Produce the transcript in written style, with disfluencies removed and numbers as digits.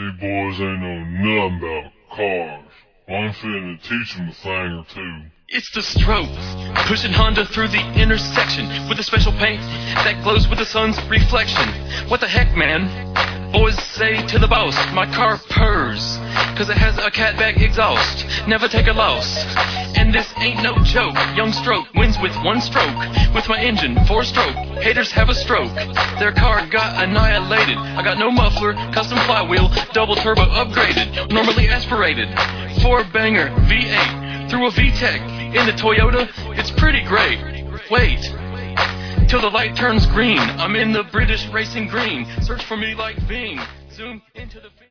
You boys ain't know nothing about cars. I'm finna teach them a thing or two. It's the stroke, pushing Honda through the intersection with a special paint that glows with the sun's reflection. What the heck, man? Boys say to the boss, my car purrs, cause it has a catback exhaust. Never take a loss. And this ain't no joke. Young Stroke wins with one stroke. With my engine, 4-stroke. Haters have a stroke. Their car got annihilated. I got no muffler, custom flywheel, double turbo upgraded, normally aspirated. 4-banger V8 through a VTEC. In the Toyota, it's pretty great. Wait till the light turns green. I'm in the British racing green. Search for me like Bing. Zoom into the